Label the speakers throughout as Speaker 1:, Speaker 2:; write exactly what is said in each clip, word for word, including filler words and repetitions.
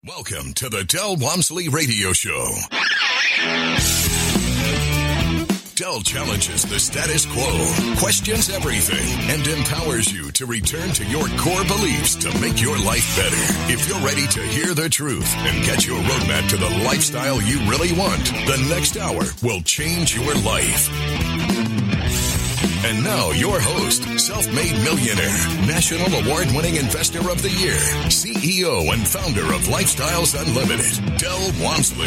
Speaker 1: Welcome to the Del Walmsley Radio Show. Del challenges the status quo, questions everything, and empowers you to return to your core beliefs to make your life better. If you're ready to hear the truth and get your roadmap to the lifestyle you really want, the next hour will change your life. And now, your host, self-made millionaire, national award-winning investor of the year, C E O and founder of Lifestyles Unlimited, Del Walmsley.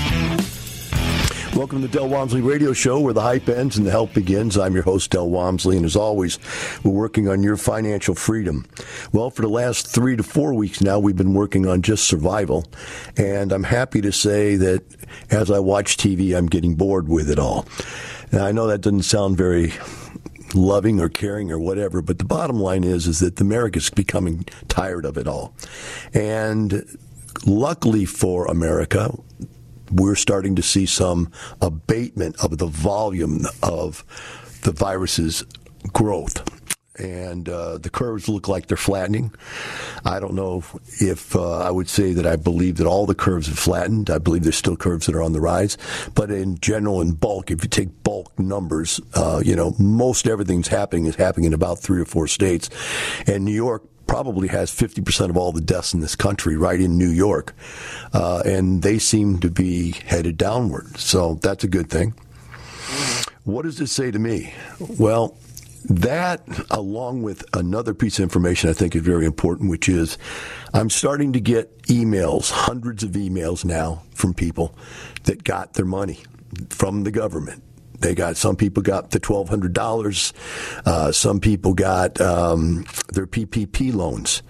Speaker 2: Welcome to the Del Walmsley Radio Show, where the hype ends and the help begins. I'm your host, Del Walmsley, and as always, we're working on your financial freedom. Well, for the last three to four weeks now, we've been working on just survival, and I'm happy to say that as I watch T V, I'm getting bored with it all. Now, I know that doesn't sound very loving or caring or whatever, but the bottom line is is that America's becoming tired of it all. And luckily for America, we're starting to see some abatement of the volume of the virus's growth. And uh, the curves look like they're flattening. I don't know if uh, I would say that I believe that all the curves have flattened. I believe there's still curves that are on the rise. But in general, in bulk, if you take bulk numbers, uh, you know, most everything's happening is happening in about three or four states. And New York probably has fifty percent of all the deaths in this country right in New York. Uh, and they seem to be headed downward. So that's a good thing. What does this say to me? Well, that, along with another piece of information I think is very important, which is I'm starting to get emails, hundreds of emails now from people that got their money from the government. They got, some people got the twelve hundred dollars. Uh, some people got um, their P P P loans.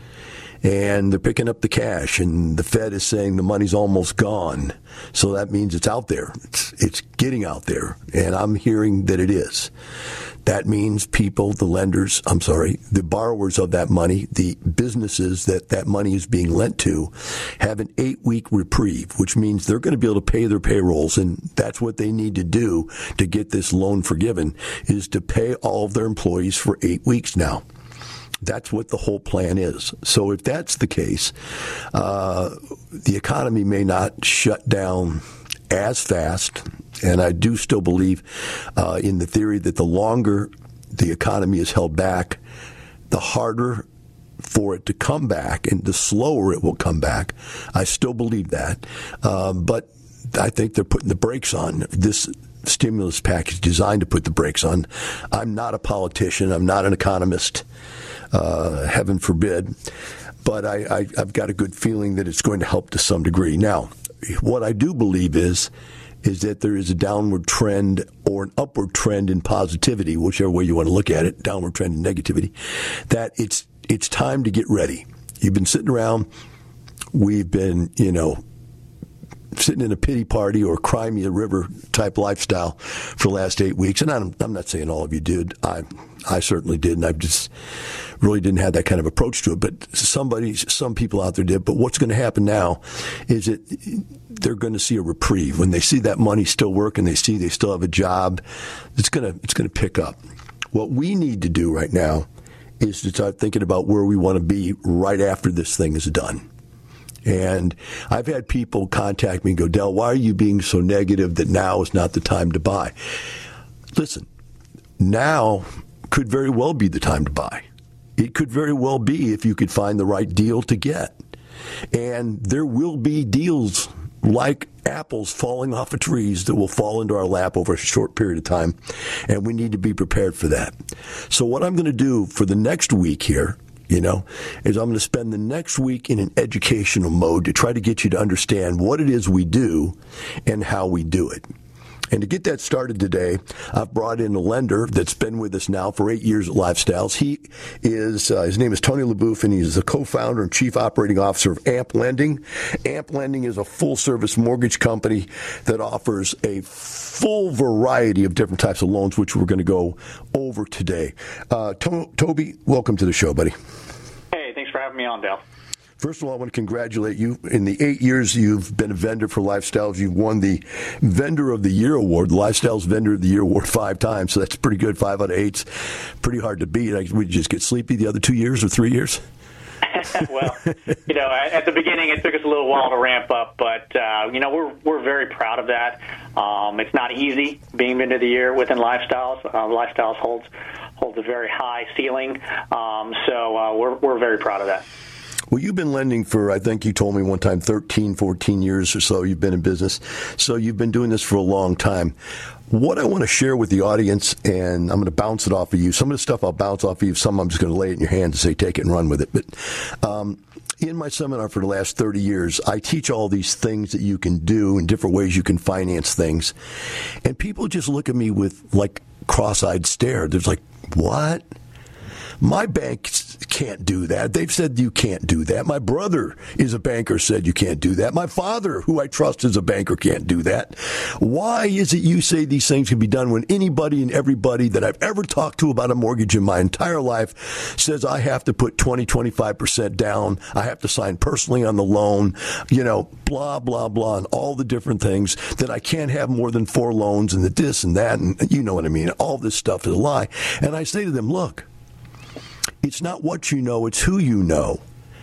Speaker 2: And they're picking up the cash, and the Fed is saying the money's almost gone. So that means it's out there. It's, it's getting out there, and I'm hearing that it is. That means people, the lenders, I'm sorry, the borrowers of that money, the businesses that that money is being lent to, have an eight-week reprieve, which means they're going to be able to pay their payrolls, and that's what they need to do to get this loan forgiven, is to pay all of their employees for eight weeks now. That's what the whole plan is. So if that's the case, uh, the economy may not shut down as fast. And I do still believe uh, in the theory that the longer the economy is held back, the harder for it to come back and the slower it will come back. I still believe that. Uh, but I think they're putting the brakes on this stimulus package, designed to put the brakes on. I'm not a politician. I'm not an economist. Uh, heaven forbid. But I, I, I've got a good feeling that it's going to help to some degree. Now, what I do believe is, is that there is a downward trend or an upward trend in positivity, whichever way you want to look at it, downward trend in negativity, that it's it's time to get ready. You've been sitting around. We've been, you know, sitting in a pity party or cry me a river type lifestyle for the last eight weeks. And I'm, I'm not saying all of you did. I I certainly did, and I just really didn't have that kind of approach to it. But somebody, some people out there did. But what's going to happen now is that they're going to see a reprieve. When they see that money still working, they see they still have a job, it's going to it's going to pick up. What we need to do right now is to start thinking about where we want to be right after this thing is done. And I've had people contact me and go, Del, why are you being so negative that now is not the time to buy? Listen, now could very well be the time to buy. It could very well be if you could find the right deal to get. And there will be deals like apples falling off of trees that will fall into our lap over a short period of time. And we need to be prepared for that. So what I'm going to do for the next week here, you know, is I'm going to spend the next week in an educational mode to try to get you to understand what it is we do and how we do it. And to get that started today, I've brought in a lender that's been with us now for eight years at Lifestyles. He is, uh, his name is Tony LaBouffe, and he's the co-founder and chief operating officer of A M P Lending. A M P Lending is a full-service mortgage company that offers a full variety of different types of loans, which we're going to go over today. Uh, to- Toby, welcome to the show, buddy.
Speaker 3: Hey, thanks for having me on, Dale.
Speaker 2: First of all, I want to congratulate you. In the eight years you've been a vendor for Lifestyles, you've won the Vendor of the Year Award, the Lifestyles Vendor of the Year Award five times. So that's pretty good. Five out of eight's pretty hard to beat. Would you just get sleepy the other two years or three years?
Speaker 3: Well, you know, at the beginning it took us a little while to ramp up, but uh, you know, we're we're very proud of that. Um, it's not easy being into the year within Lifestyles. Uh, Lifestyles holds holds a very high ceiling, um, so uh, we're we're very proud of that.
Speaker 2: Well, you've been lending for, I think you told me one time, thirteen, fourteen years or so you've been in business. So you've been doing this for a long time. What I want to share with the audience, and I'm going to bounce it off of you. Some of the stuff I'll bounce off of you. Some I'm just going to lay it in your hands and say, take it and run with it. But um, in my seminar for the last thirty years, I teach all these things that you can do and different ways you can finance things. And people just look at me with, like, cross-eyed stare. There's like, what? My bank can't do that. They've said you can't do that. My brother is a banker, said you can't do that. My father, who I trust is a banker, can't do that. Why is it you say these things can be done when anybody and everybody that I've ever talked to about a mortgage in my entire life says I have to put twenty, twenty-five percent down, I have to sign personally on the loan, you know, blah, blah, blah, and all the different things, that I can't have more than four loans and the this and that, and you know what I mean. All this stuff is a lie. And I say to them, look, it's not what you know, it's who you know.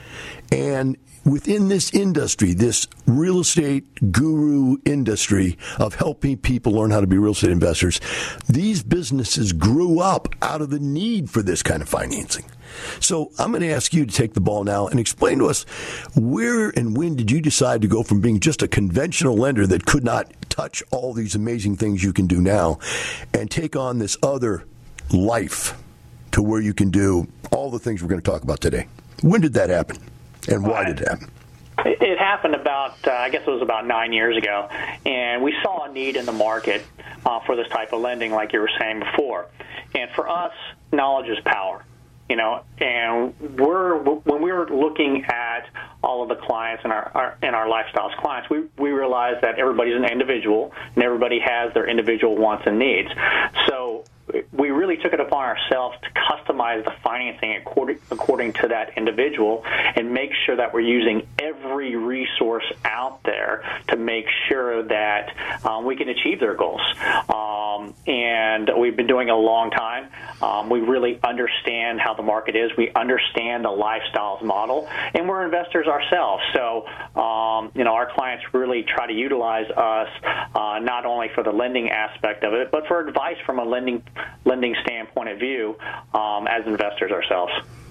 Speaker 2: And within this industry, this real estate guru industry of helping people learn how to be real estate investors, these businesses grew up out of the need for this kind of financing. So I'm going to ask you to take the ball now and explain to us, where and when did you decide to go from being just a conventional lender that could not touch all these amazing things you can do now and take on this other life to where you can do all the things we're going to talk about today? When did that happen, and why did it happen?
Speaker 3: It happened about, uh, I guess it was about nine years ago, and we saw a need in the market uh, for this type of lending, like you were saying before. And for us, knowledge is power, you know. And we're when we were looking at all of the clients and our, our and our Lifestyles clients, we we realized that everybody's an individual, and everybody has their individual wants and needs. So we really took it upon ourselves to customize the financing according, according to that individual and make sure that we're using every resource out there to make sure that um, we can achieve their goals. Um, and we've been doing it a long time. Um, we really understand how the market is. We understand the Lifestyles model, and we're investors ourselves. So, um, you know, our clients really try to utilize us uh, not only for the lending aspect of it, but for advice from a lending lending standpoint of view um, as investors ourselves.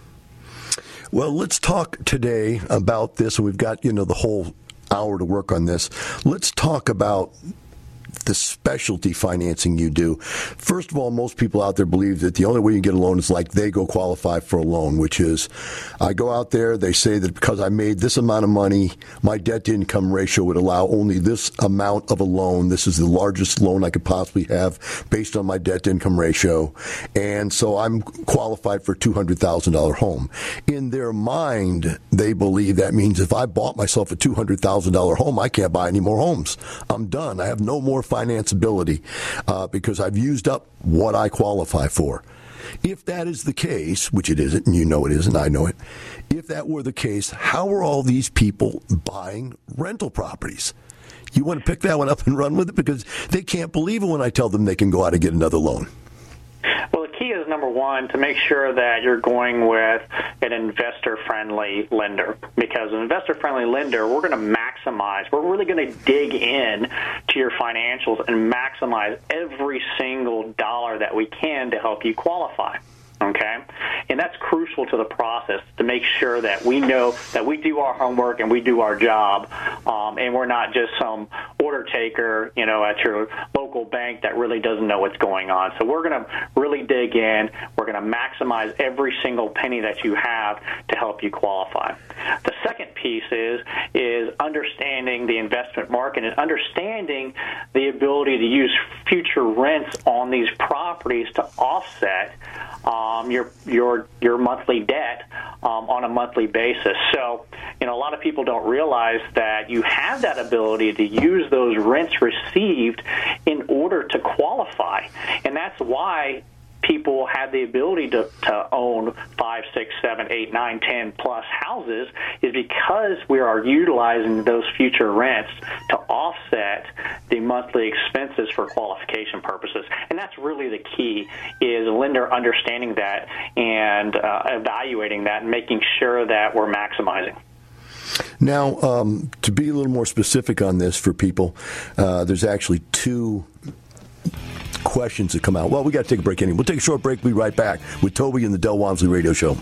Speaker 2: Well, let's talk today about this. We've got, you know, the whole hour to work on this. Let's talk about the specialty financing you do. First of all, most people out there believe that the only way you can get a loan is like they go qualify for a loan, which is I go out there, they say that because I made this amount of money, my debt-to-income ratio would allow only this amount of a loan. This is the largest loan I could possibly have based on my debt-to-income ratio. And so I'm qualified for a two hundred thousand dollars home. In their mind, they believe that means if I bought myself a two hundred thousand dollars home, I can't buy any more homes. I'm done. I have no more financeability uh, because I've used up what I qualify for. If that is the case, which it isn't, and you know it isn't, I know it, if that were the case, how are all these people buying rental properties? You want to pick that one up and run with it? Because they can't believe it when I tell them they can go out and get another loan.
Speaker 3: Well, the key is, number one, to make sure that you're going with an investor-friendly lender. Because an investor-friendly lender, we're going to maximize, we're really going to dig in to your financials and maximize every single dollar that we can to help you qualify. Okay? And that's crucial to the process, to make sure that we know that we do our homework and we do our job, um, and we're not just some order taker, you know, at your local bank that really doesn't know what's going on. So we're going to really dig in. We're going to maximize every single penny that you have to help you qualify. The second piece is is understanding the investment market and understanding the ability to use future rents on these properties to offset Um, your your your monthly debt um, on a monthly basis. So, you know, a lot of people don't realize that you have that ability to use those rents received in order to qualify, and that's why people have the ability to, to own five, six, seven, eight, nine, ten plus houses is because we are utilizing those future rents to offset the monthly expenses for qualification purposes. And that's really the key, is a lender understanding that and uh, evaluating that and making sure that we're maximizing.
Speaker 2: Now, um, to be a little more specific on this for people, uh, there's actually two questions that come out. Well, we got to take a break anyway. We'll take a short break. We'll be right back with Toby and the Del Walmsley Radio Show.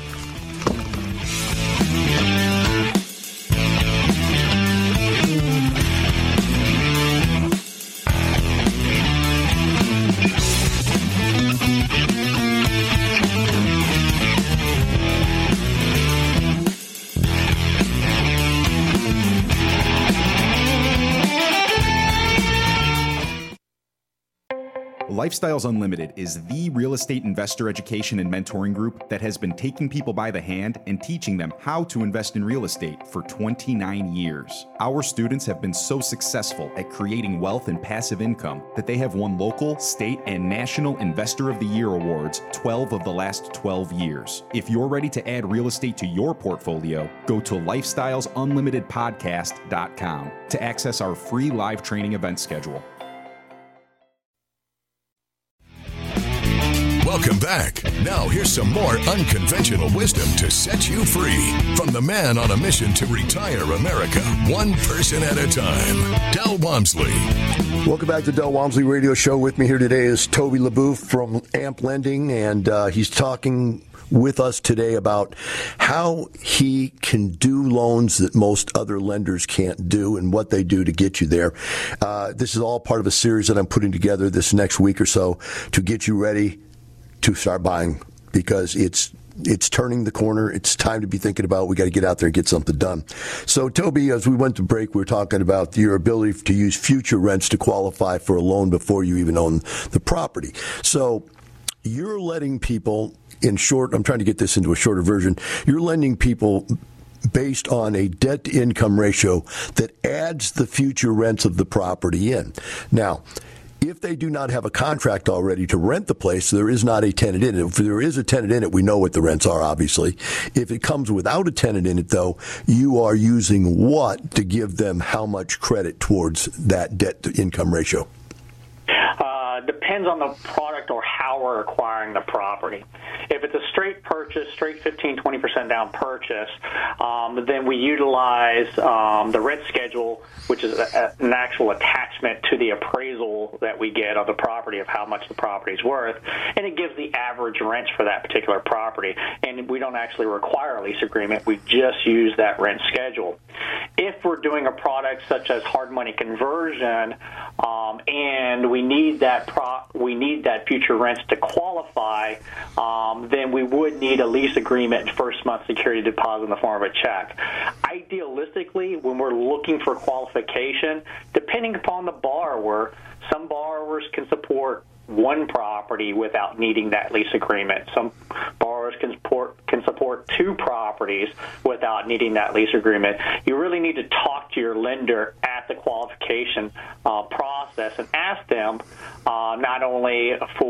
Speaker 4: Lifestyles Unlimited is the real estate investor education and mentoring group that has been taking people by the hand and teaching them how to invest in real estate for twenty-nine years. Our students have been so successful at creating wealth and passive income that they have won local, state, and national Investor of the Year awards twelve of the last twelve years. If you're ready to add real estate to your portfolio, go to lifestyles unlimited podcast dot com to access our free live training event schedule.
Speaker 1: Welcome back. Now here's some more unconventional wisdom to set you free from the man on a mission to retire America, one person at a time, Del Walmsley.
Speaker 2: Welcome back to Del Walmsley Radio Show. With me here today is Toby LeBoeuf from Amp Lending, and uh, he's talking with us today about how he can do loans that most other lenders can't do and what they do to get you there. Uh, this is all part of a series that I'm putting together this next week or so to get you ready to start buying, because it's it's turning the corner. It's time to be thinking about, we got to get out there and get something done. So, Toby, as we went to break, we were talking about your ability to use future rents to qualify for a loan before you even own the property. So you're letting people, in short, I'm trying to get this into a shorter version, you're lending people based on a debt-to-income ratio that adds the future rents of the property in. Now, if they do not have a contract already to rent the place, there is not a tenant in it. If there is a tenant in it, we know what the rents are, obviously. If it comes without a tenant in it, though, you are using what to give them how much credit towards that debt-to-income ratio?
Speaker 3: Uh, depends on the product or how we're acquiring the property. If it's a straight purchase, straight fifteen, twenty percent down purchase, um, then we utilize um, the rent schedule, which is a, an actual attachment to the appraisal that we get of the property of how much the property is worth, and it gives the average rents for that particular property. And we don't actually require a lease agreement. We just use that rent schedule. If we're doing a product such as hard money conversion, um, and we need that pro- we need that future rents to qualify, um, then we would need a lease agreement and first month security deposit in the form of a check. Idealistically, when we're looking for qualification, depending upon the borrower, some borrowers can support one property without needing that lease agreement. Some borrowers can support can support two properties without needing that lease agreement. You really need to talk to your lender at the qualification uh, process and ask them uh, not only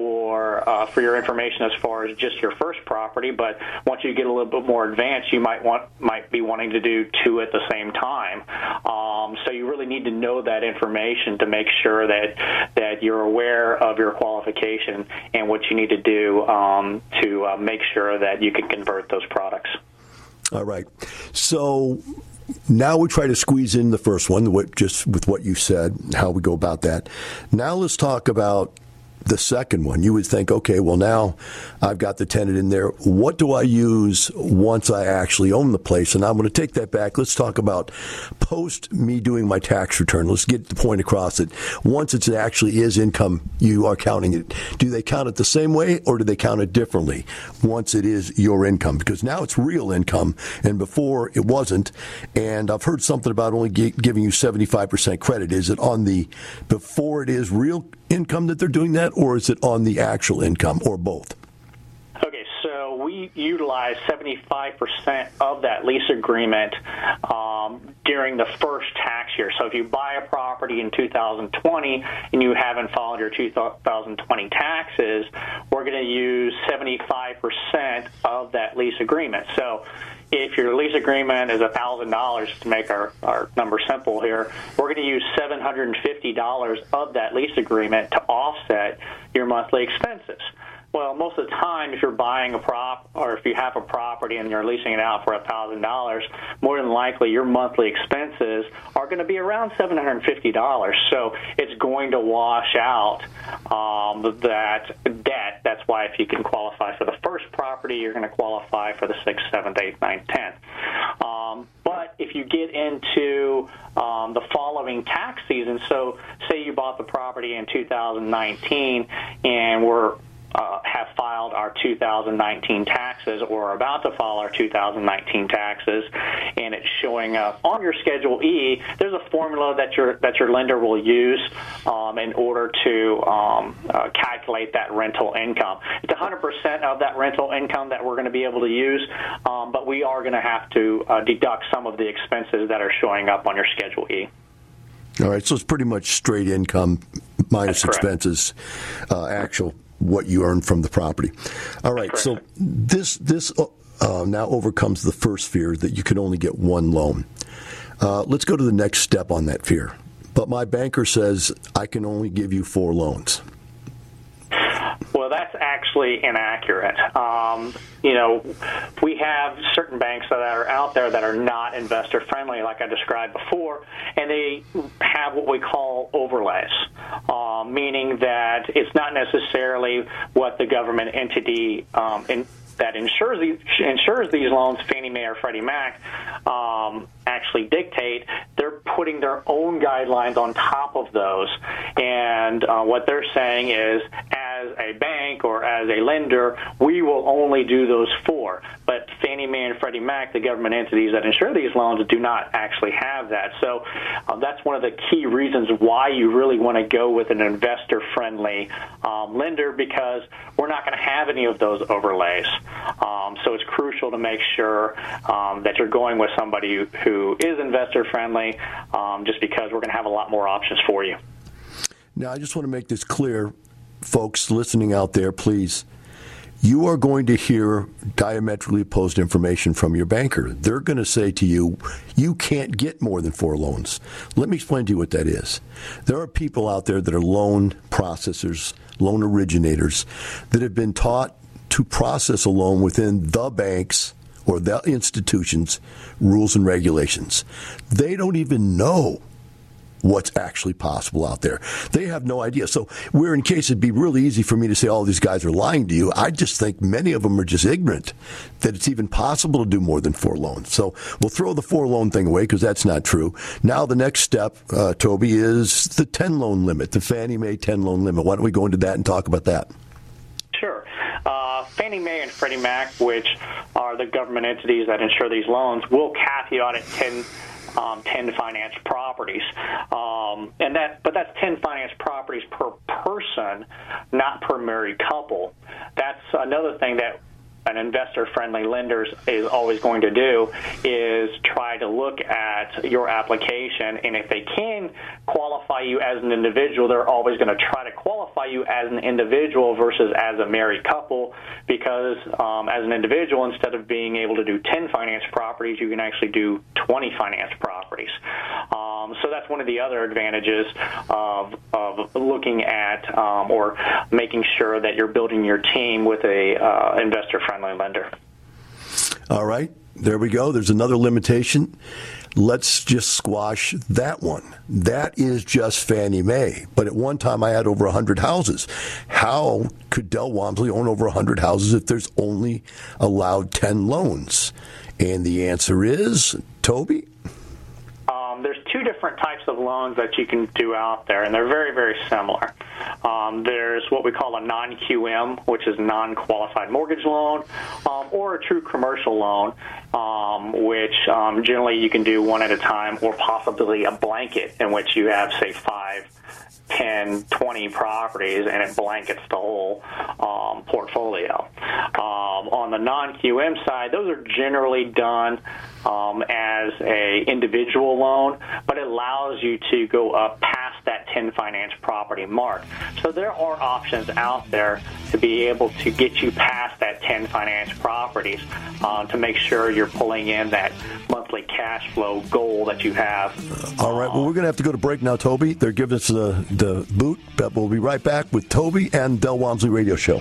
Speaker 3: for uh, for your information as far as just your first property, but once you get a little bit more advanced, you might want might be wanting to do two at the same time. Um, so you really need to know that information to make sure that that you're aware of your qualification and what you need to do um, to uh, make sure that you can convert those products.
Speaker 2: All right. So now we try to squeeze in the first one, just with what you said, how we go about that. Now let's talk about the second one. You would think, okay, well, now I've got the tenant in there. What do I use once I actually own the place? And I'm going to take that back. Let's talk about post me doing my tax return. Let's get the point across that once it actually is income, you are counting it. Do they count it the same way, or do they count it differently once it is your income? Because now it's real income, and before it wasn't. And I've heard something about only giving you seventy-five percent credit. Is it on the before it is real income that they're doing that, or is it on the actual income, or both?
Speaker 3: Okay, so we we utilize seventy-five percent of that lease agreement um, during the first tax year. So if you buy a property in two thousand twenty and you haven't filed your two thousand twenty taxes, we're going to use seventy-five percent of that lease agreement. So if your lease agreement is one thousand dollars, to make our, our number simple here, we're going to use seven hundred fifty dollars of that lease agreement to offset your monthly expenses. Well, most of the time, if you're buying a prop or if you have a property and you're leasing it out for one thousand dollars, more than likely your monthly expenses are going to be around seven hundred fifty dollars. So it's going to wash out um, that debt. That's why if you can qualify for the first property, you're going to qualify for the sixth, seventh, eighth, ninth, tenth. Um, but if you get into um, the following tax season, so say you bought the property in two thousand nineteen and we're Uh, have filed our two thousand nineteen taxes or are about to file our two thousand nineteen taxes, and it's showing up on your Schedule E. There's a formula that your that your lender will use um, in order to um, uh, calculate that rental income. It's one hundred percent of that rental income that we're going to be able to use, um, but we are going to have to uh, deduct some of the expenses that are showing up on your Schedule E.
Speaker 2: All right, so it's pretty much straight income minus expenses, uh, actual what you earn from the property. All right, so this this uh, now overcomes the first fear that you can only get one loan. Uh, let's go to the next step on that fear. But my banker says I can only give you four loans.
Speaker 3: Well, that's actually inaccurate. Um, you know, we have certain banks that are out there that are not investor friendly, like I described before, and they have what we call overlays, uh, meaning that it's not necessarily what the government entity um, in, that insures these, insures these loans, Fannie Mae or Freddie Mac, um, actually dictate. They're putting their own guidelines on top of those. And uh, what they're saying is, as a bank or as a lender, we will only do those four. But Fannie Mae and Freddie Mac, the government entities that insure these loans, do not actually have that. So uh, that's one of the key reasons why you really want to go with an investor-friendly um, lender, because we're not going to have any of those overlays. Um, so it's crucial to make sure um, that you're going with somebody who, who is investor-friendly, um, just because we're going to have a lot more options for you.
Speaker 2: Now, I just want to make this clear, folks listening out there, please. You are going to hear diametrically opposed information from your banker. They're going to say to you, you can't get more than four loans. Let me explain to you what that is. There are people out there that are loan processors, loan originators, that have been taught to process a loan within the bank's or the institution's rules and regulations. They don't even know what's actually possible out there. They have no idea. So where in case it'd be really easy for me to say all these guys are lying to you, I just think many of them are just ignorant that it's even possible to do more than four loans. So we'll throw the four loan thing away because that's not true. Now the next step, uh, Toby, is the ten loan limit, the Fannie Mae ten loan limit. Why don't we go into that and talk about that?
Speaker 3: Sure. Uh, Fannie Mae and Freddie Mac, which are the government entities that insure these loans, will cap you out at ten, um, ten financed properties, um, and that. But that's ten financed properties per person, not per married couple. That's another thing that an investor-friendly lender is always going to do, is try to look at your application, and if they can qualify you as an individual, they're always going to try to qualify you as an individual versus as a married couple, because um, as an individual, instead of being able to do ten financed properties, you can actually do twenty financed properties. Um, so that's one of the other advantages of, of looking at um, or making sure that you're building your team with a uh, investor-friendly lender.
Speaker 2: All right, there we go. There's another limitation. Let's just squash that one. That is just Fannie Mae. But at one time, I had over one hundred houses. How could Del Walmsley own over one hundred houses if there's only allowed ten loans? And the answer is, Toby?
Speaker 3: Um, there's two different types of loans that you can do out there, and they're very, very similar. Um, there's what we call a non-Q M, which is non-qualified mortgage loan, um, or a true commercial loan, um, which um, generally you can do one at a time, or possibly a blanket in which you have, say, five, ten, twenty properties, and it blankets the whole um, portfolio. Um, on the non-Q M side, those are generally done um, as a individual loan, but it allows you to go up past that ten finance property mark. So there are options out there to be able to get you past that ten finance properties uh, to make sure you're pulling in that monthly cash flow goal that you have.
Speaker 2: All right. Well, we're going to have to go to break now, Toby. They're giving us the, the boot, but we'll be right back with Toby and Del Walmsley Radio Show.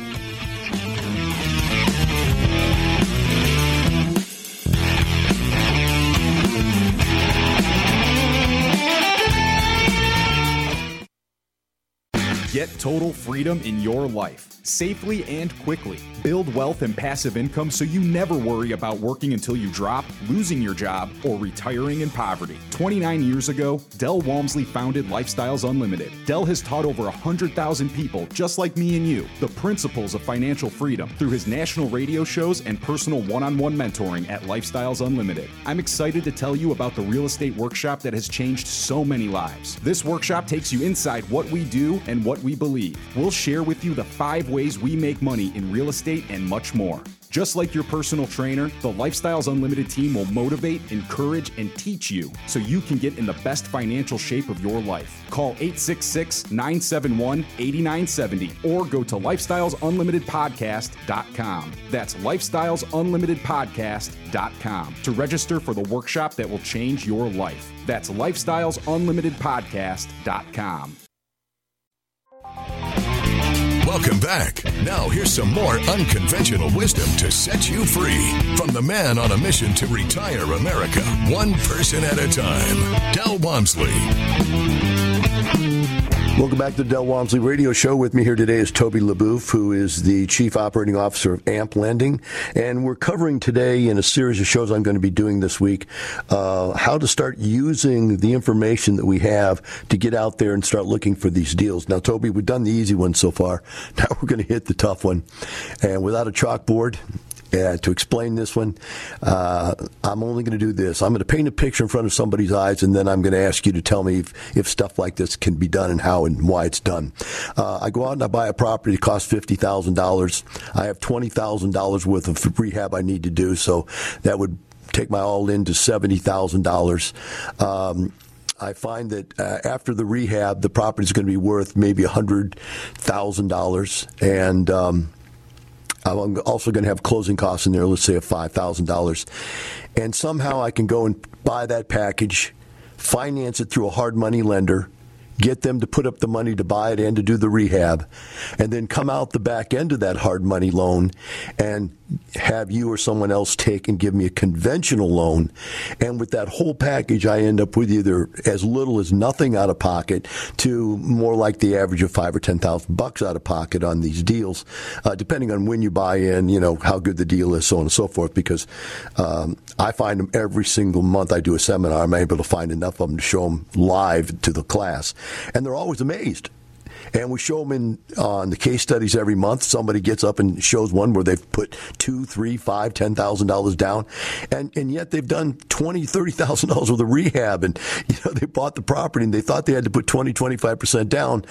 Speaker 4: Get total freedom in your life, safely and quickly. Build wealth and passive income so you never worry about working until you drop, losing your job, or retiring in poverty. twenty-nine years ago, Del Walmsley founded Lifestyles Unlimited. Del has taught over one hundred thousand people, just like me and you, the principles of financial freedom through his national radio shows and personal one-on-one mentoring at Lifestyles Unlimited. I'm excited to tell you about the real estate workshop that has changed so many lives. This workshop takes you inside what we do and what we believe. We'll share with you the five ways we make money in real estate and much more. Just like your personal trainer, the Lifestyles Unlimited team will motivate, encourage, and teach you so you can get in the best financial shape of your life. Call eight six six, nine seven one, eight nine seven zero or go to lifestyles unlimited podcast dot com. That's lifestyles unlimited podcast dot com to register for the workshop that will change your life. That's lifestyles unlimited podcast dot com.
Speaker 1: Welcome back. Now here's some more unconventional wisdom to set you free from the man on a mission to retire America, one person at a time, Del Walmsley.
Speaker 2: Welcome back to the Del Walmsley Radio Show. With me here today is Toby LaBouffe, who is the Chief Operating Officer of A M P Lending. And we're covering today in a series of shows I'm going to be doing this week, uh, how to start using the information that we have to get out there and start looking for these deals. Now, Toby, we've done the easy one so far. Now we're going to hit the tough one. And without a chalkboard, Uh, to explain this one, uh, I'm only going to do this. I'm going to paint a picture in front of somebody's eyes, and then I'm going to ask you to tell me if, if stuff like this can be done and how and why it's done. Uh, I go out and I buy a property that costs fifty thousand dollars. I have twenty thousand dollars worth of rehab I need to do, so that would take my all-in to seventy thousand dollars. Um, I find that uh, after the rehab, the property is going to be worth maybe one hundred thousand dollars, and um I'm also going to have closing costs in there, let's say of five thousand dollars. And somehow I can go and buy that package, finance it through a hard money lender, get them to put up the money to buy it and to do the rehab, and then come out the back end of that hard money loan and have you or someone else take and give me a conventional loan. And with that whole package, I end up with either as little as nothing out of pocket to more like the average of five or ten thousand bucks out of pocket on these deals, uh, depending on when you buy in, you know, how good the deal is, so on and so forth. Because um, I find them every single month I do a seminar, I'm able to find enough of them to show them live to the class, and they're always amazed. And we show them in on uh, the case studies every month. Somebody gets up and shows one where they've put two, three, five, ten thousand dollars down, and and yet they've done twenty, thirty thousand dollars worth of rehab, and you know they bought the property and they thought they had to put twenty, twenty-five percent down.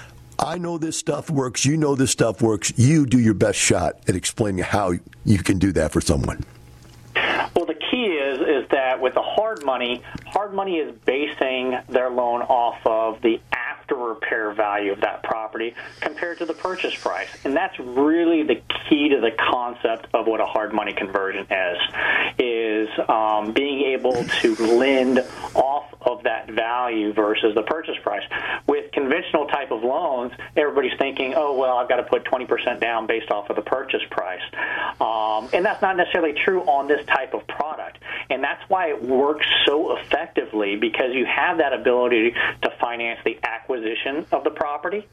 Speaker 2: I know this stuff works. You know this stuff works. You do your best shot at explaining how you can do that for someone.
Speaker 3: Well, the key is is that with the hard money, hard money is basing their loan off of the after repair value of that property compared to the purchase price. And that's really the key to the concept of what a hard money conversion is, is um, being able to lend off of that value versus the purchase price. With conventional type of loans, everybody's thinking, oh, well, I've got to put twenty percent down based off of the purchase price. Um, and that's not necessarily true on this type of product. And that's why it works so effectively, because you have that ability to finance the acquisition of the property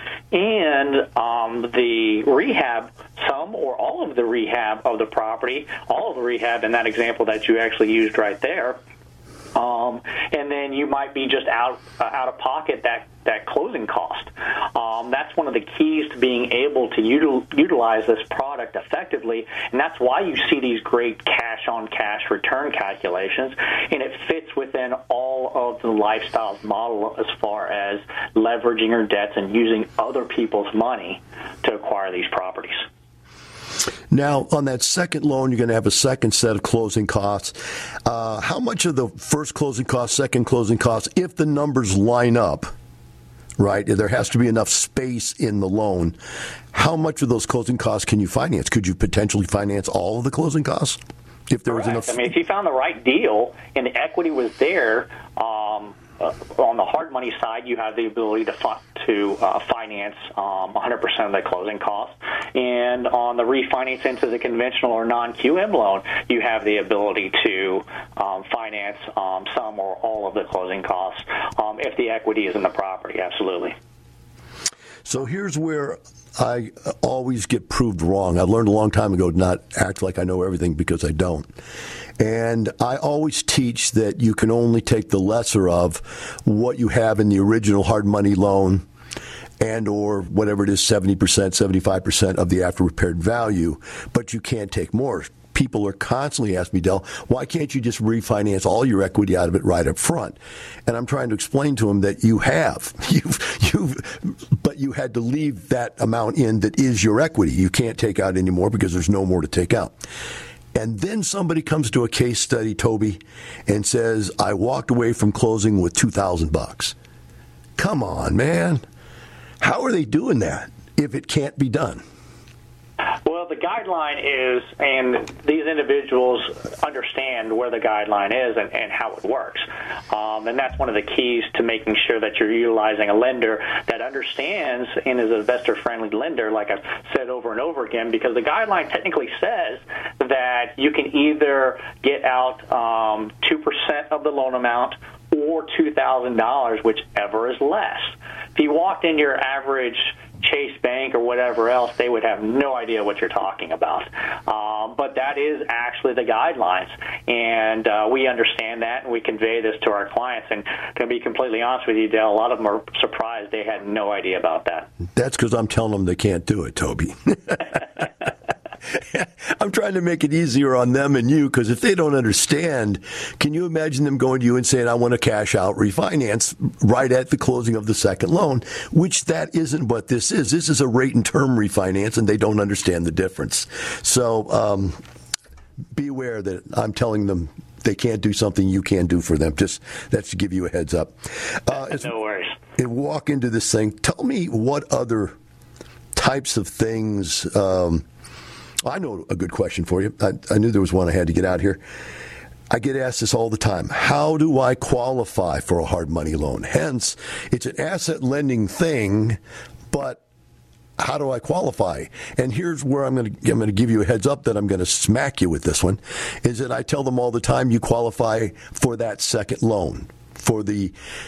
Speaker 3: and um, the rehab, some or all of the rehab of the property, all of the rehab in that example that you actually used right there. Um, and then you might be just out uh, out of pocket that, that closing cost. Um, that's one of the keys to being able to util- utilize this product effectively, and that's why you see these great cash-on-cash return calculations, and it fits within all of the Lifestyles model as far as leveraging your debts and using other people's money to acquire these properties.
Speaker 2: Now, on that second loan, you're going to have a second set of closing costs. Uh, how much of the first closing costs, second closing costs, if the numbers line up, right, there has to be enough space in the loan, how much of those closing costs can you finance? Could you potentially finance all of the closing costs if there was enough?
Speaker 3: I mean, if you found the right deal and the equity was there, um, Uh, on the hard money side, you have the ability to fund, to uh, finance um, one hundred percent of the closing costs, and on the refinance into the conventional or non-Q M loan, you have the ability to um, finance um, some or all of the closing costs um, if the equity is in the property. Absolutely.
Speaker 2: So here's where I always get proved wrong. I learned a long time ago to not act like I know everything, because I don't. And I always teach that you can only take the lesser of what you have in the original hard money loan and or whatever it is, seventy percent, seventy-five percent of the after repaired value, but you can't take more. People are constantly asking me, Del, why can't you just refinance all your equity out of it right up front? And I'm trying to explain to them that you have, you've, you've, but you had to leave that amount in that is your equity. You can't take out any more because there's no more to take out. And then somebody comes to a case study, Toby, and says, I walked away from closing with two thousand bucks. Come on, man. How are they doing that if it can't be done?
Speaker 3: Well, the guideline is, and these individuals understand where the guideline is and, and how it works. Um, and that's one of the keys to making sure that you're utilizing a lender that understands and is an investor-friendly lender, like I've said over and over again, because the guideline technically says that you can either get out um, two percent of the loan amount or two thousand dollars, whichever is less. If you walked in your average Chase Bank or whatever else, they would have no idea what you're talking about. Um, but that is actually the guidelines, and uh, we understand that, and we convey this to our clients. And to be completely honest with you, Dale, a lot of them are surprised. They had no idea about that.
Speaker 2: That's because I'm telling them they can't do it, Toby. I'm trying to make it easier on them and you, because if they don't understand, can you imagine them going to you and saying, I want to cash out, refinance right at the closing of the second loan, which that isn't what this is. This is a rate and term refinance, and they don't understand the difference. So um, be aware that I'm telling them they can't do something you can do for them. Just that's to give you a heads up. Uh,
Speaker 3: no worries.
Speaker 2: And walk into this thing. Tell me what other types of things. Um, I know a good question for you. I, I knew there was one I had to get out here. I get asked this all the time. How do I qualify for a hard money loan? Hence, it's an asset lending thing, but how do I qualify? And here's where I'm going to I'm going to give you a heads up that I'm going to smack you with this one, is that I tell them all the time you qualify for that second loan, for the,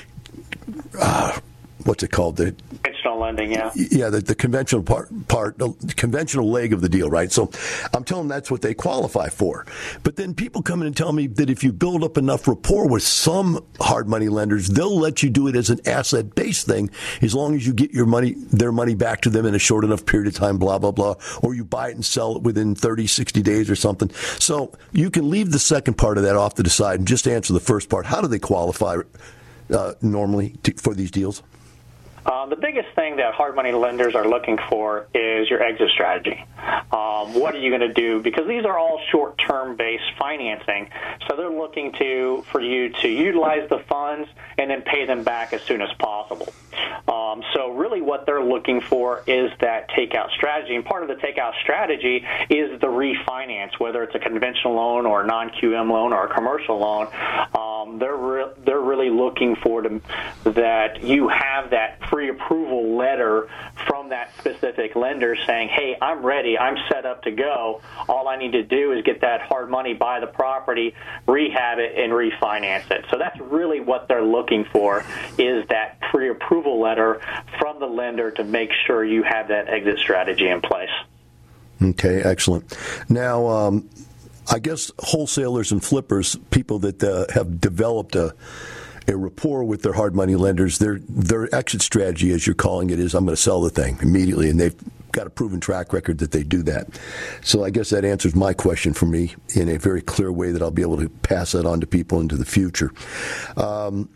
Speaker 2: uh, what's it called? The
Speaker 3: conventional lending, yeah.
Speaker 2: Yeah, the, the conventional part, part, the conventional leg of the deal, right? So I'm telling them that's what they qualify for. But then people come in and tell me that if you build up enough rapport with some hard money lenders, they'll let you do it as an asset-based thing as long as you get your money, their money back to them in a short enough period of time, blah, blah, blah, or you buy it and sell it within thirty, sixty days or something. So you can leave the second part of that off to the side and just answer the first part. How do they qualify uh, normally to, for these deals?
Speaker 3: Uh, the biggest thing that hard money lenders are looking for is your exit strategy. Um, what are you going to do? Because these are all short-term based financing, so they're looking to for you to utilize the funds and then pay them back as soon as possible. Um, so really what they're looking for is that takeout strategy, and part of the takeout strategy is the refinance, whether it's a conventional loan or a non-Q M loan or a commercial loan. Um, they're re- they're really looking for to, that you have that pre-approval letter from that specific lender saying, hey, I'm ready, I'm set up to go. All I need to do is get that hard money, buy the property, rehab it, and refinance it. So that's really what they're looking for, is that pre-approval letter from the lender to make sure you have that exit strategy in place.
Speaker 2: Okay, excellent. Now, um, I guess wholesalers and flippers, people that uh, have developed a a rapport with their hard money lenders, their their exit strategy, as you're calling it, is I'm going to sell the thing immediately, and they've got a proven track record that they do that. So I guess that answers my question for me in a very clear way that I'll be able to pass that on to people into the future. Um,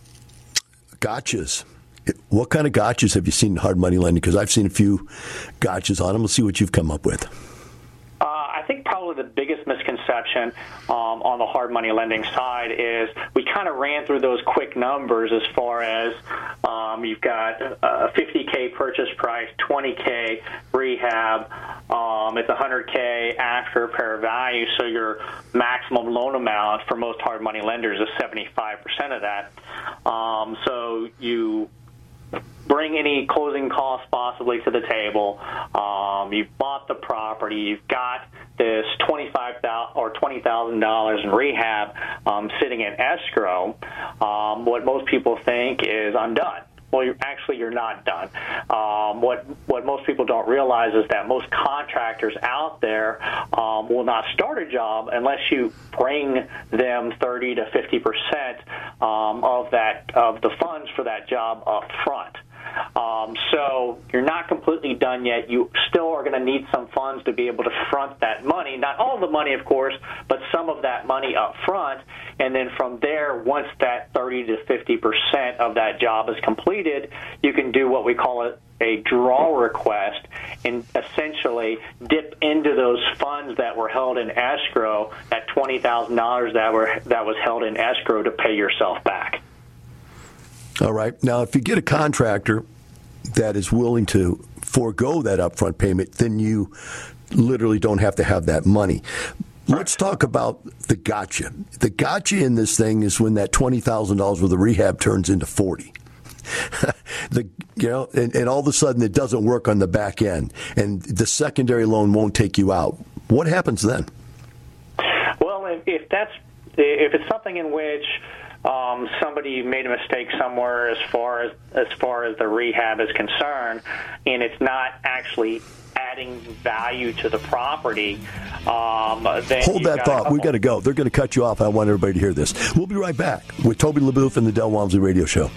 Speaker 2: gotchas. What kind of gotchas have you seen in hard money lending? Because I've seen a few gotchas on them. Let's see what you've come up with.
Speaker 3: I think probably the biggest misconception um, on the hard money lending side is we kind of ran through those quick numbers as far as um, you've got a fifty K purchase price, twenty K rehab, um, it's one hundred K after repair value, so your maximum loan amount for most hard money lenders is seventy-five percent of that. Um, so you bring any closing costs possibly to the table. Um, you've bought the property. You've got this twenty-five thousand dollars or twenty thousand dollars in rehab um, sitting in escrow. Um, what most people think is, I'm done. Well, you're, actually, you're not done. Um, what what most people don't realize is that most contractors out there um, will not start a job unless you bring them thirty to fifty percent um, of that of the funds for that job up front. Um, so you're not completely done yet. You still are going to need some funds to be able to front that money. Not all the money, of course, but some of that money up front. And then from there, once that thirty to fifty percent of that job is completed, you can do what we call a, a draw request and essentially dip into those funds that were held in escrow, that twenty thousand dollars that were that was held in escrow, to pay yourself back.
Speaker 2: All right. Now, if you get a contractor that is willing to forego that upfront payment, then you literally don't have to have that money. Let's talk about the gotcha. The gotcha in this thing is when that twenty thousand dollars worth of rehab turns into forty. the you know, and, and all of a sudden it doesn't work on the back end, and the secondary loan won't take you out. What happens then?
Speaker 3: Well, if, if that's if it's something in which Um, somebody made a mistake somewhere as far as as far as the rehab is concerned, and it's not actually adding value to the property. Um, then
Speaker 2: Hold that thought. We got to go. They're going to cut you off. I want everybody to hear this. We'll be right back with Toby LaBouffe and the Del Walmsley Radio Show.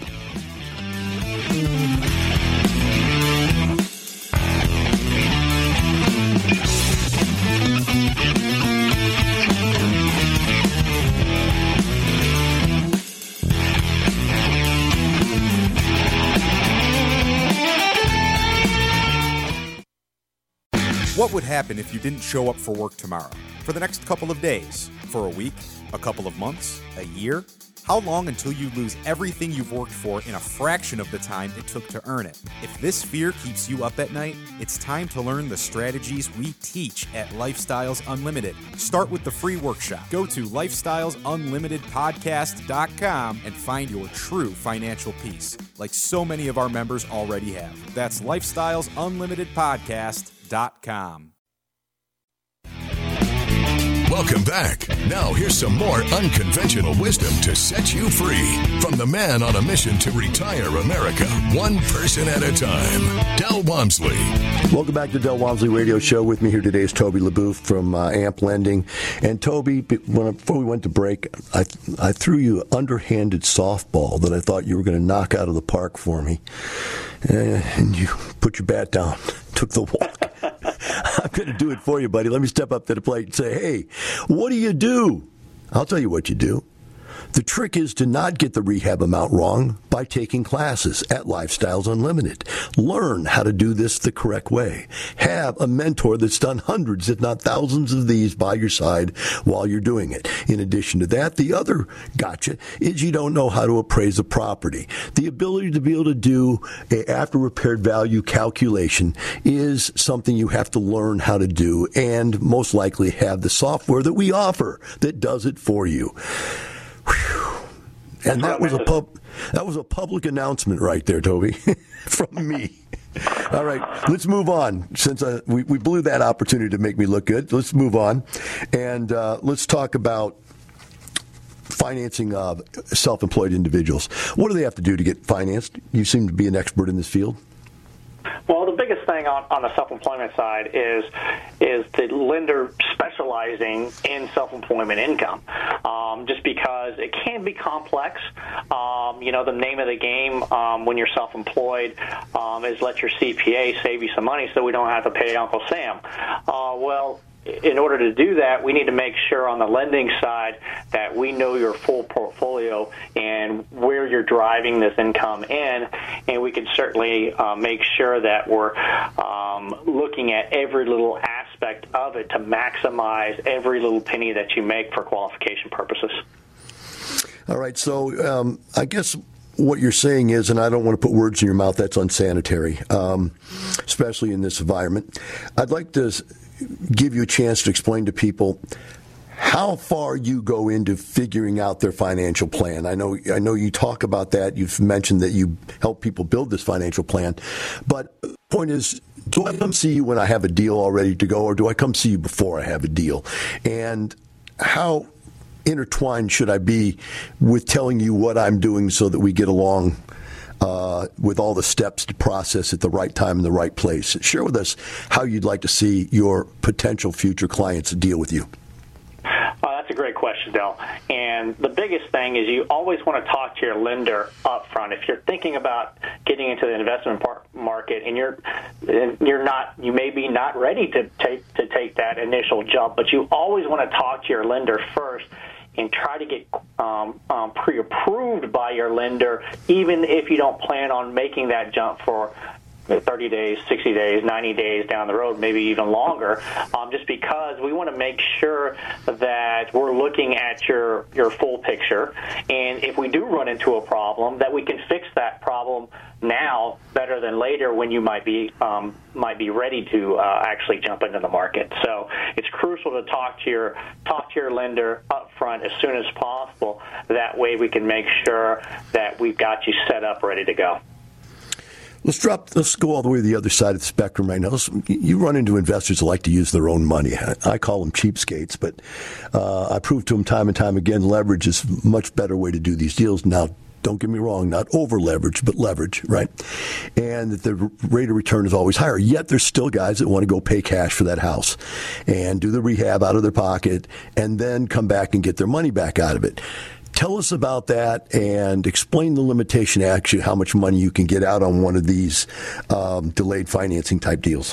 Speaker 4: What would happen if you didn't show up for work tomorrow? For the next couple of days? For a week? A couple of months? A year? How long until you lose everything you've worked for in a fraction of the time it took to earn it? If this fear keeps you up at night, it's time to learn the strategies we teach at Lifestyles Unlimited. Start with the free workshop. Go to lifestyles unlimited podcast dot com and find your true financial peace, like so many of our members already have. That's lifestyles unlimited podcast dot com.
Speaker 1: Welcome back. Now here's some more unconventional wisdom to set you free from the man on a mission to retire America, one person at a time, Del Walmsley.
Speaker 2: Welcome back to Del Walmsley Radio Show. With me here today is Toby LaBouffe from uh, A M P Lending. And Toby, when, before we went to break, I, I threw you an underhanded softball that I thought you were going to knock out of the park for me. Uh, and you put your bat down, took the walk. I'm going to do it for you, buddy. Let me step up to the plate and say, hey, what do you do? I'll tell you what you do. The trick is to not get the rehab amount wrong by taking classes at Lifestyles Unlimited. Learn how to do this the correct way. Have a mentor that's done hundreds, if not thousands of these by your side while you're doing it. In addition to that, the other gotcha is you don't know how to appraise a property. The ability to be able to do a after repaired value calculation is something you have to learn how to do, and most likely have the software that we offer that does it for you. And that was a pub, that was a public announcement right there, Toby, from me. All right, let's move on. Since uh, we, we blew that opportunity to make me look good, let's move on. And uh, let's talk about financing uh, self-employed individuals. What do they have to do to get financed? You seem to be an expert in this field.
Speaker 3: Well, the biggest thing on, on the self-employment side is is the lender specializing in self-employment income, um, just because it can be complex. Um, you know, the name of the game um, when you're self-employed um, is let your C P A save you some money so we don't have to pay Uncle Sam. Uh, well, in order to do that, we need to make sure on the lending side that we know your full portfolio and where you're driving this income in, and we can certainly uh, make sure that we're um, looking at every little aspect of it to maximize every little penny that you make for qualification purposes.
Speaker 2: All right, so um, I guess what you're saying is, and I don't want to put words in your mouth, that's unsanitary, um, especially in this environment. I'd like to give you a chance to explain to people how far you go into figuring out their financial plan. I know I know you talk about that. You've mentioned that you help people build this financial plan. But the point is, do I come see you when I have a deal all ready to go, or do I come see you before I have a deal? And how intertwined should I be with telling you what I'm doing so that we get along Uh, with all the steps to process at the right time in the right place? Share with us how you'd like to see your potential future clients deal with you.
Speaker 3: Uh, that's a great question, Del. And the biggest thing is you always want to talk to your lender up front. If you're thinking about getting into the investment par- market and you're you're not, you may be not ready to take to take that initial jump, but you always want to talk to your lender first and try to get um, um, pre-approved by your lender, even if you don't plan on making that jump for thirty days, sixty days, ninety days down the road, maybe even longer, um, just because we want to make sure that we're looking at your, your full picture. And if we do run into a problem, that we can fix that problem now better than later when you might be um, might be ready to uh, actually jump into the market. So it's crucial to talk to your talk to your lender up front as soon as possible. That way we can make sure that we've got you set up ready to go.
Speaker 2: Let's drop. Let's go all the way to the other side of the spectrum right now. Let's, you run into investors who like to use their own money. I, I call them cheapskates, but uh, I prove to them time and time again, leverage is a much better way to do these deals. Now, don't get me wrong, not over leverage, but leverage, right? And that the rate of return is always higher. Yet there's still guys that want to go pay cash for that house and do the rehab out of their pocket and then come back and get their money back out of it. Tell us about that and explain the limitation, actually, how much money you can get out on one of these um, delayed financing type deals.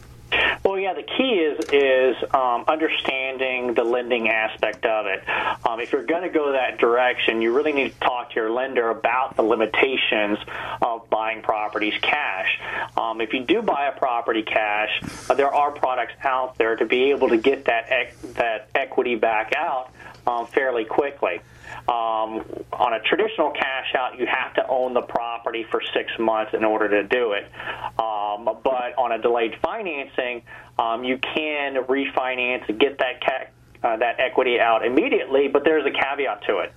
Speaker 3: Well, yeah, the key is is um, understanding the lending aspect of it. Um, if you're going to go that direction, you really need to talk to your lender about the limitations of buying properties cash. Um, if you do buy a property cash, uh, there are products out there to be able to get that ec- that equity back out um, fairly quickly. Um, on a traditional cash out, you have to own the property for six months in order to do it. Um, but on a delayed financing, um, you can refinance and get that ca- uh, that equity out immediately, but there's a caveat to it.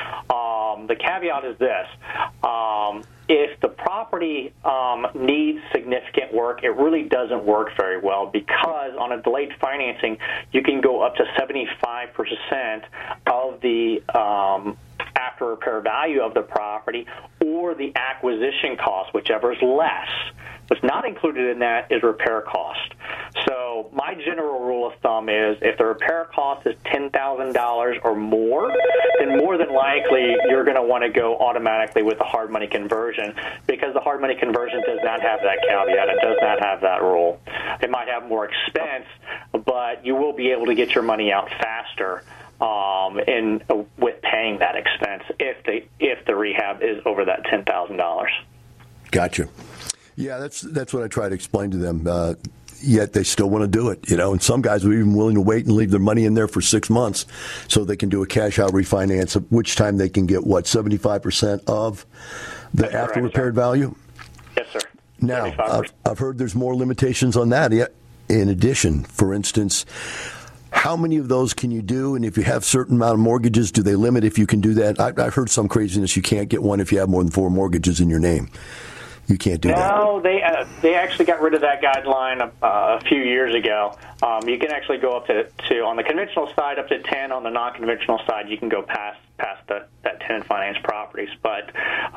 Speaker 3: Um, the caveat is this. Um, if the property um, needs significant work, it really doesn't work very well because on a delayed financing, you can go up to seventy-five percent of the um, after repair value of the property or the acquisition cost, whichever is less. What's not included in that is repair cost. So my general rule of thumb is if the repair cost is ten thousand dollars or more, then more than likely you're going to want to go automatically with the hard money conversion because the hard money conversion does not have that caveat. It does not have that rule. It might have more expense, but you will be able to get your money out faster um, in uh, with paying that expense if the if the rehab is over that ten thousand dollars.
Speaker 2: Gotcha. Yeah, that's that's what I try to explain to them. Uh, yet they still want to do it, you know. And some guys are even willing to wait and leave their money in there for six months so they can do a cash out refinance. At which time they can get what seventy-five percent of the
Speaker 3: That's
Speaker 2: after
Speaker 3: correct,
Speaker 2: repaired
Speaker 3: sir.
Speaker 2: value.
Speaker 3: Yes, sir.
Speaker 2: Now, I've, I've heard there's more limitations on that. In addition, for instance, how many of those can you do? And if you have certain amount of mortgages, do they limit if you can do that? I, I've heard some craziness. You can't get one if you have more than four mortgages in your name. You can't do
Speaker 3: no,
Speaker 2: that.
Speaker 3: No, they uh, they actually got rid of that guideline uh, a few years ago. Um, you can actually go up to, to on the conventional side up to ten. On the non-conventional side, you can go past past the, that tenant finance properties. But um,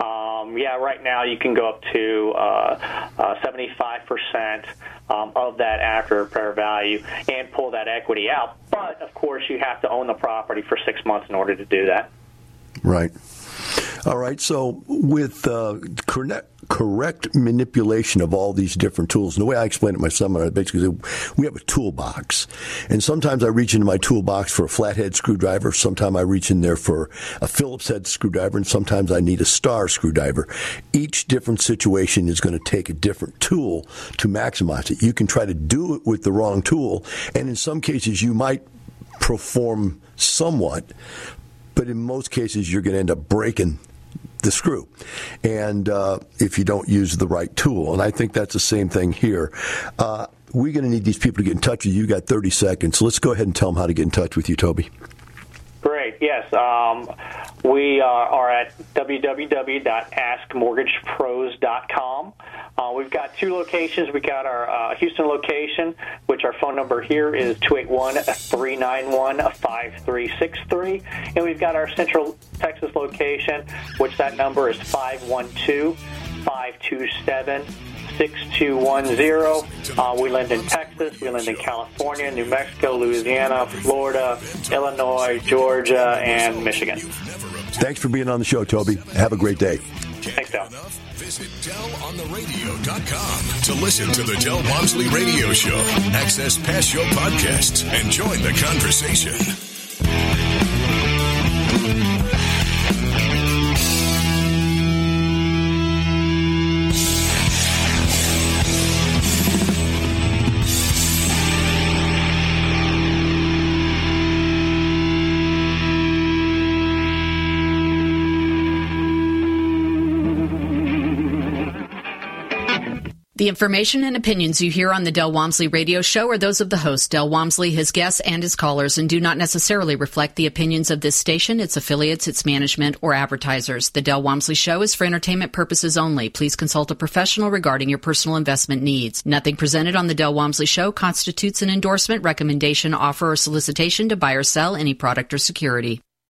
Speaker 3: Um, yeah, right now you can go up to uh, uh, seventy-five percent um, of that after repair value and pull that equity out. But, of course, you have to own the property for six months in order to do that.
Speaker 2: Right. All right. So with uh, correct, correct manipulation of all these different tools, and the way I explain it in my seminar, basically we have a toolbox. And sometimes I reach into my toolbox for a flathead screwdriver. Sometimes I reach in there for a Phillips head screwdriver. And sometimes I need a star screwdriver. Each different situation is going to take a different tool to maximize it. You can try to do it with the wrong tool. And in some cases, you might perform somewhat. But in most cases, you're going to end up breaking the screw, and uh, if you don't use the right tool. And I think that's the same thing here. Uh, we're going to need these people to get in touch with you. You got thirty seconds. So let's go ahead and tell them how to get in touch with you, Toby.
Speaker 3: Great. Yes. Um, we are, are at w w w dot ask mortgage pros dot com. Uh, we've got two locations. We've got our uh, Houston location, which our phone number here is two eight one, three nine one, five three six three. And we've got our Central Texas location, which that number is five one two, five two seven, six two one zero. Uh, we lend in Texas. We lend in California, New Mexico, Louisiana, Florida, Illinois, Georgia, and Michigan.
Speaker 2: Thanks for being on the show, Toby. Have a great day.
Speaker 3: Thanks, Del.
Speaker 1: Visit Del On The Radio dot com to listen to the Del Walmsley Radio Show, access past show podcasts, and join the conversation.
Speaker 5: The information and opinions you hear on the Del Walmsley Radio Show are those of the host, Del Walmsley, his guests, and his callers, and do not necessarily reflect the opinions of this station, its affiliates, its management, or advertisers. The Del Walmsley Show is for entertainment purposes only. Please consult a professional regarding your personal investment needs. Nothing presented on the Del Walmsley Show constitutes an endorsement, recommendation, offer, or solicitation to buy or sell any product or security.